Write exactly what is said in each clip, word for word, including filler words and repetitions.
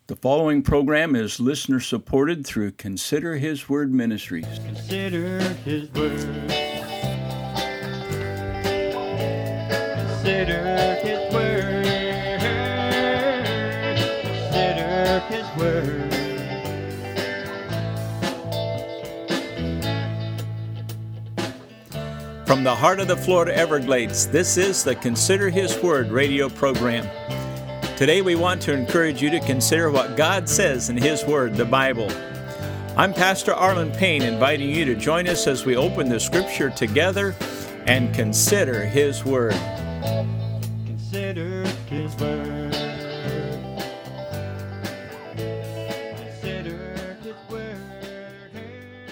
The following program is listener-supported through Consider His Word Ministries. Consider His Word. Consider His Word. Consider His Word. From the heart of the Florida Everglades, this is the Consider His Word radio program. Today we want to encourage you to consider what God says in His Word, the Bible. I'm Pastor Arlen Payne, inviting you to join us as we open the Scripture together and consider His Word. Consider His Word. Consider His Word.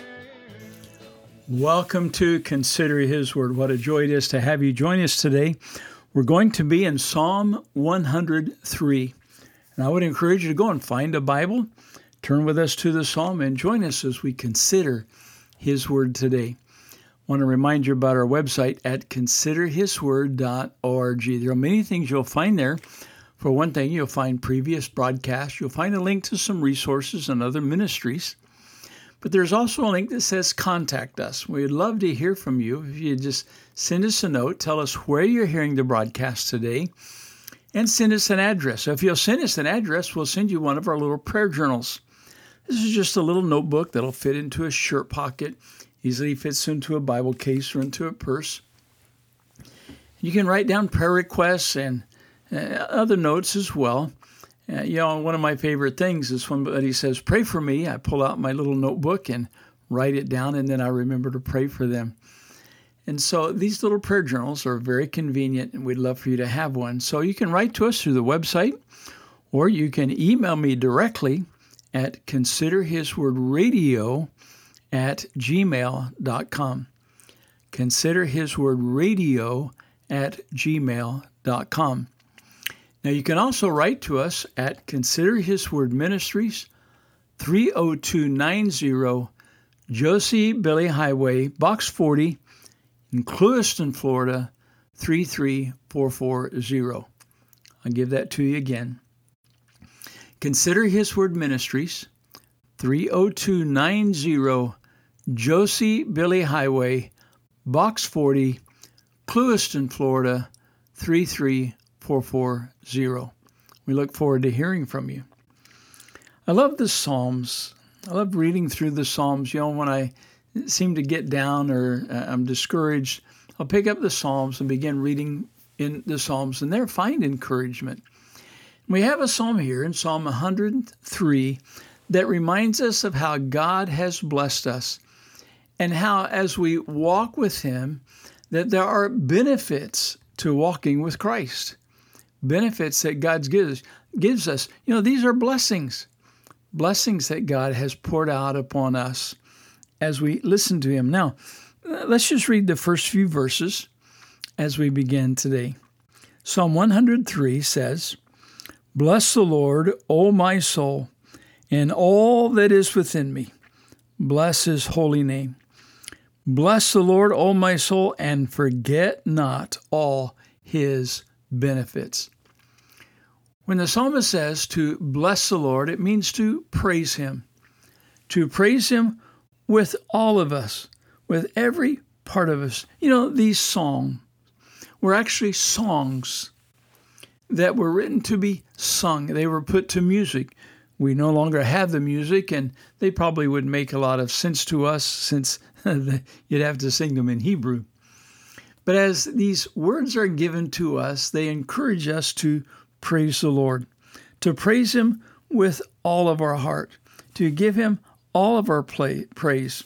Welcome to Consider His Word. What a joy it is to have you join us today. We're going to be in Psalm one hundred three. And I would encourage you to go and find a Bible, turn with us to the Psalm, and join us as we consider His Word today. I want to remind you about our website at consider his word dot org. There are many things you'll find there. For one thing, you'll find previous broadcasts. You'll find a link to some resources and other ministries. But there's also a link that says Contact Us. We'd love to hear from you. If you just send us a note, tell us where you're hearing the broadcast today, and send us an address. So if you'll send us an address, we'll send you one of our little prayer journals. This is just a little notebook that'll fit into a shirt pocket, easily fits into a Bible case or into a purse. You can write down prayer requests and uh, other notes as well. Uh, you know, one of my favorite things is when somebody says, pray for me, I pull out my little notebook and write it down, and then I remember to pray for them. And so these little prayer journals are very convenient, and we'd love for you to have one. So you can write to us through the website, or you can email me directly at considerhiswordradio at gmail dot com. Considerhiswordradio at gmail dot com. Now, you can also write to us at Consider His Word Ministries, three oh two nine oh Josie Billie Highway, Box forty, in Clewiston, Florida, three three four four zero. I'll give that to you again. Consider His Word Ministries, three oh two nine oh Josie Billie Highway, Box forty, Clewiston, Florida, three three four four zero. We look forward to hearing from you. I love the Psalms. I love reading through the Psalms. You know, when I seem to get down or I'm discouraged, I'll pick up the Psalms and begin reading in the Psalms, and there find encouragement. We have a psalm here in Psalm one hundred three that reminds us of how God has blessed us and how as we walk with Him, that there are benefits to walking with Christ. Benefits that God gives, gives us. You know, these are blessings. Blessings that God has poured out upon us as we listen to Him. Now, let's just read the first few verses as we begin today. Psalm one hundred three says, Bless the Lord, O my soul, and all that is within me. Bless His holy name. Bless the Lord, O my soul, and forget not all His benefits. When the psalmist says to bless the Lord, it means to praise Him. To praise Him with all of us, with every part of us. You know, these songs were actually songs that were written to be sung. They were put to music. We no longer have the music, and they probably would make a lot of sense to us since you'd have to sing them in Hebrew. But as these words are given to us, they encourage us to praise the Lord, to praise Him with all of our heart, to give Him all of our play, praise.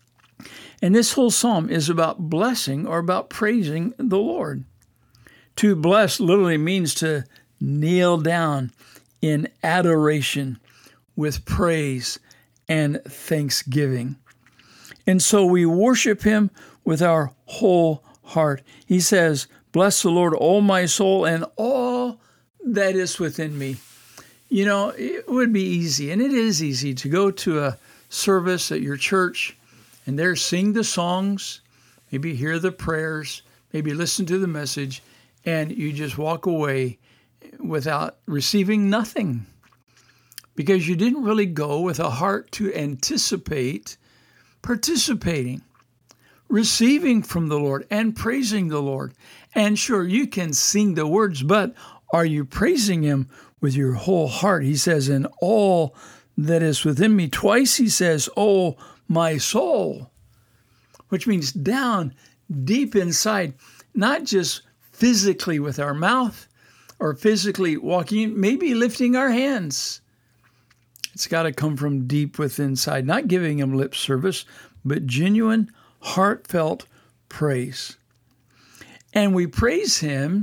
And this whole psalm is about blessing or about praising the Lord. To bless literally means to kneel down in adoration with praise and thanksgiving. And so we worship Him with our whole heart. He says, Bless the Lord, O my soul, and all that is within me. You know, it would be easy, and it is easy, to go to a service at your church and there sing the songs, maybe hear the prayers, maybe listen to the message, and you just walk away without receiving nothing. because you didn't really go with a heart to anticipate participating, receiving from the Lord and praising the Lord. And sure, you can sing the words, but are you praising him with your whole heart? He says, in all that is within me. Twice he says, oh, my soul, which means down deep inside, not just physically with our mouth or physically walking, maybe lifting our hands. It's got to come from deep within inside, not giving him lip service, but genuine, heartfelt praise. And we praise him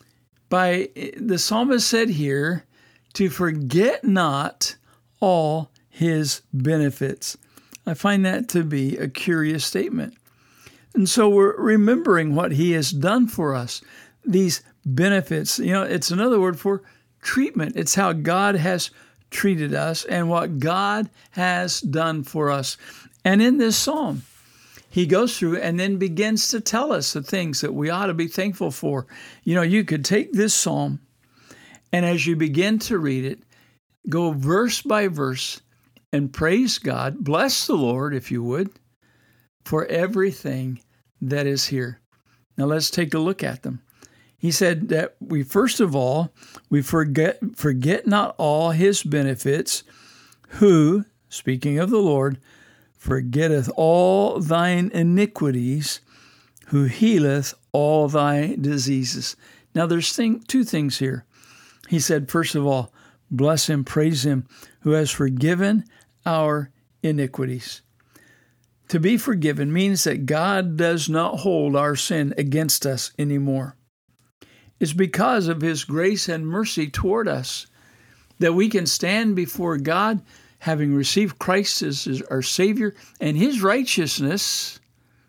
by, the psalmist said here, to forget not all his benefits. I find that to be a curious statement. And so we're remembering what he has done for us. These benefits, you know, it's another word for treatment. It's how God has treated us and what God has done for us. And in this psalm, he goes through and then begins to tell us the things that we ought to be thankful for. You know, you could take this psalm, and as you begin to read it, go verse by verse and praise God. Bless the Lord, if you would, for everything that is here. Now let's take a look at them. He said that we, first of all, we forget, forget not all his benefits, who, speaking of the Lord, forgetteth all thine iniquities, who healeth all thy diseases. Now there's thing, two things here. He said, first of all, bless him, praise him, who has forgiven our iniquities. To be forgiven means that God does not hold our sin against us anymore. It's because of his grace and mercy toward us that we can stand before God, having received Christ as our Savior and his righteousness.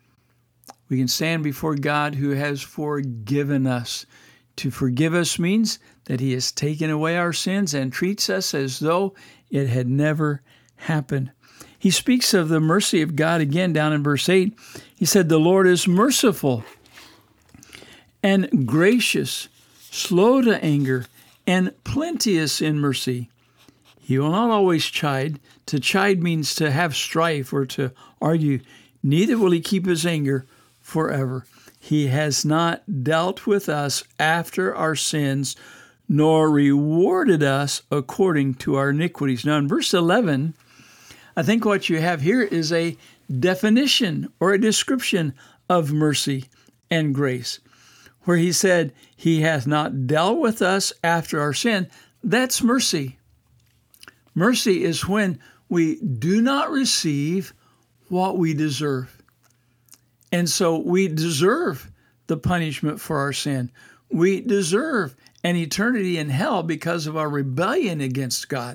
We can stand before God who has forgiven us. To forgive us means that he has taken away our sins and treats us as though it had never happened. He speaks of the mercy of God again down in verse eight. He said, the Lord is merciful and gracious, slow to anger, and plenteous in mercy. He will not always chide. To chide means to have strife or to argue. Neither will he keep his anger forever. He has not dealt with us after our sins, nor rewarded us according to our iniquities. Now in verse eleven, I think what you have here is a definition or a description of mercy and grace, where he said, he hath not dealt with us after our sin. That's mercy. Mercy is when we do not receive what we deserve. And so we deserve the punishment for our sin. We deserve an eternity in hell because of our rebellion against God.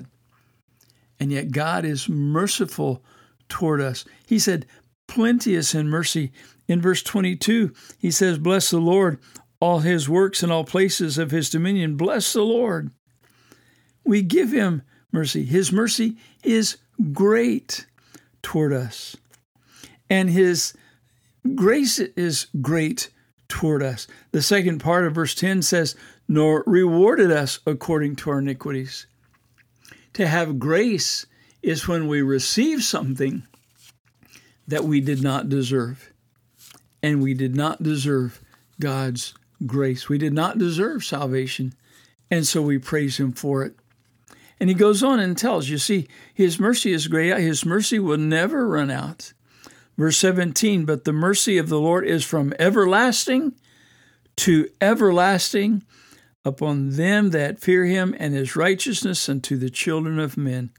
And yet God is merciful toward us. He said, plenteous in mercy. In verse twenty-two, he says, bless the Lord, all his works in all places of his dominion. Bless the Lord. We give him mercy. His mercy is great toward us. And his grace is great toward us. The second part of verse ten says, nor rewarded us according to our iniquities. To have grace is when we receive something that we did not deserve. And we did not deserve God's grace. We did not deserve salvation. And so we praise him for it. And he goes on and tells, you see, his mercy is great. His mercy will never run out. Verse seventeen, but the mercy of the Lord is from everlasting to everlasting upon them that fear him, and his righteousness unto the children of men.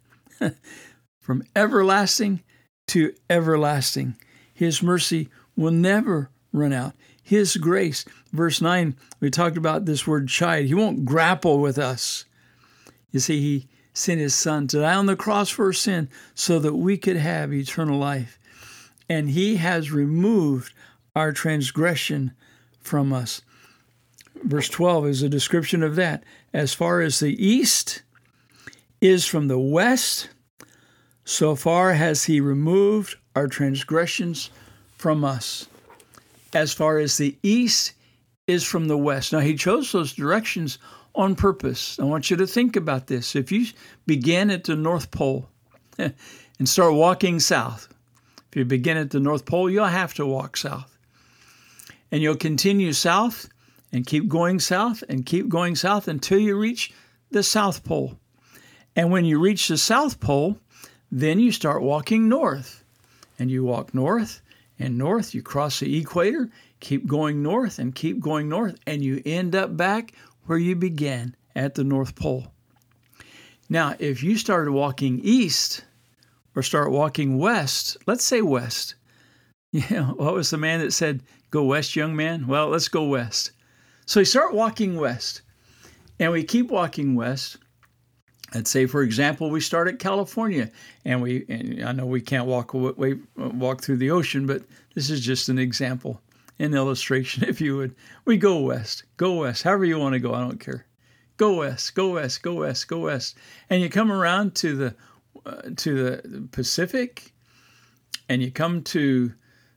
From everlasting to everlasting. His mercy will never run out. His grace. Verse nine, we talked about this word chide. He won't grapple with us. You see, he sent his son to die on the cross for our sin so that we could have eternal life. And he has removed our transgression from us. Verse twelve is a description of that. As far as the east is from the west, so far has he removed our transgressions from us. As far as the east is from the west. Now, he chose those directions on purpose. I want you to think about this. If you begin at the North Pole and start walking south, if you begin at the North Pole, you'll have to walk south. And you'll continue south and keep going south and keep going south until you reach the South Pole. And when you reach the South Pole, then you start walking north. And you walk north and north. You cross the equator, keep going north and keep going north, and you end up back where you began at the North Pole. Now, if you started walking east or start walking west, let's say west. Yeah, what was the man that said, go west, young man? Well, let's go west. So we start walking west, and we keep walking west. Let's say, for example, we start at California, and we, and I know we can't walk away, walk through the ocean, but this is just an example, an illustration, if you would. We go west, go west, however you want to go, I don't care. Go west, go west, go west, go west. And you come around to the, uh, to the Pacific, and you come to,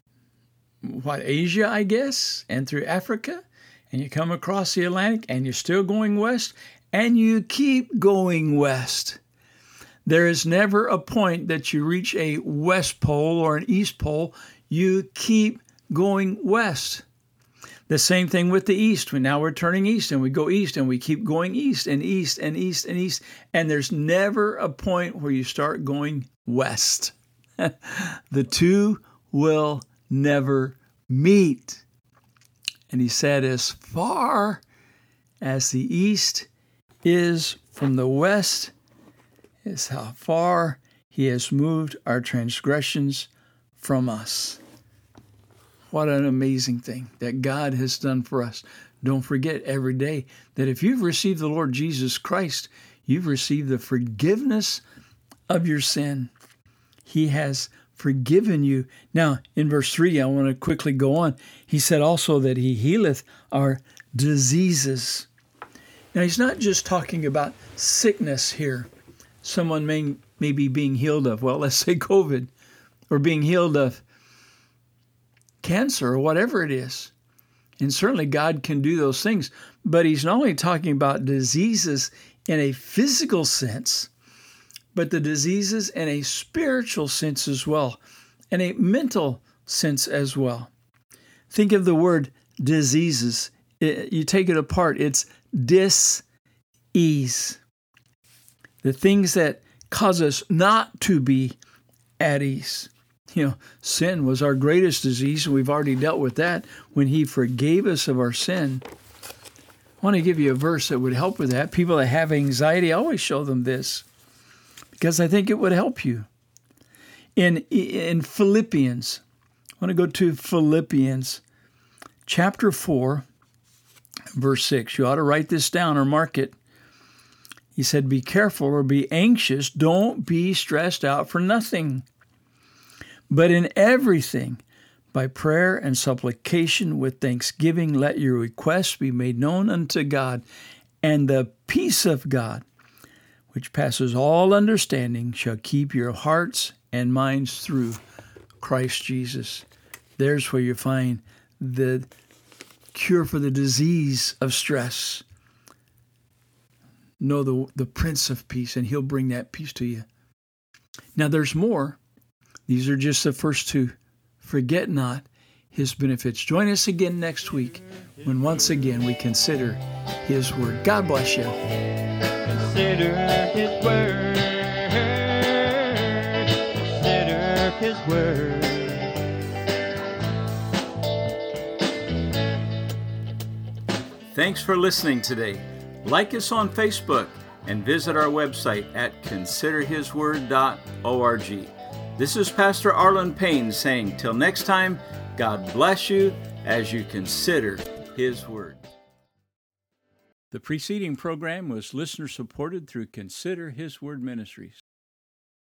what, Asia, I guess, and through Africa, and you come across the Atlantic, and you're still going west, and you keep going west. There is never a point that you reach a west pole or an east pole. You keep going west. The same thing with the east. Now we're turning east, and we go east, and we keep going east and east and east and east. And there's never a point where you start going west. The two will never meet. And he said, as far as the east is from the west, is how far he has moved our transgressions from us. What an amazing thing that God has done for us. Don't forget every day that if you've received the Lord Jesus Christ, you've received the forgiveness of your sin. He has forgiven you. Now, in verse three, I want to quickly go on. He said also that he healeth our diseases. Now, he's not just talking about sickness here. Someone may, may be being healed of, well, let's say COVID, or being healed of cancer or whatever it is. And certainly God can do those things. But he's not only talking about diseases in a physical sense, but the diseases in a spiritual sense as well, and a mental sense as well. Think of the word diseases. It, you take it apart, it's dis-ease. The things that cause us not to be at ease. You know, sin was our greatest disease, and we've already dealt with that when he forgave us of our sin. I want to give you a verse that would help with that. People that have anxiety, I always show them this, because I think it would help you. In, in Philippians, I want to go to Philippians chapter four, verse six. You ought to write this down or mark it. He said, be careful or be anxious. Don't be stressed out for nothing. But in everything, by prayer and supplication with thanksgiving, let your requests be made known unto God. And the peace of God, which passes all understanding, shall keep your hearts and minds through Christ Jesus. There's where you find the cure for the disease of stress. Know the, the Prince of Peace, and he'll bring that peace to you. Now there's more. These are just the first two. Forget not his benefits. Join us again next week when once again we consider his word. God bless you. Consider his word. Consider his word. Thanks for listening today. Like us on Facebook and visit our website at consider his word dot org. This is Pastor Arlen Payne saying, till next time, God bless you as you consider his word. The preceding program was listener supported through Consider His Word Ministries.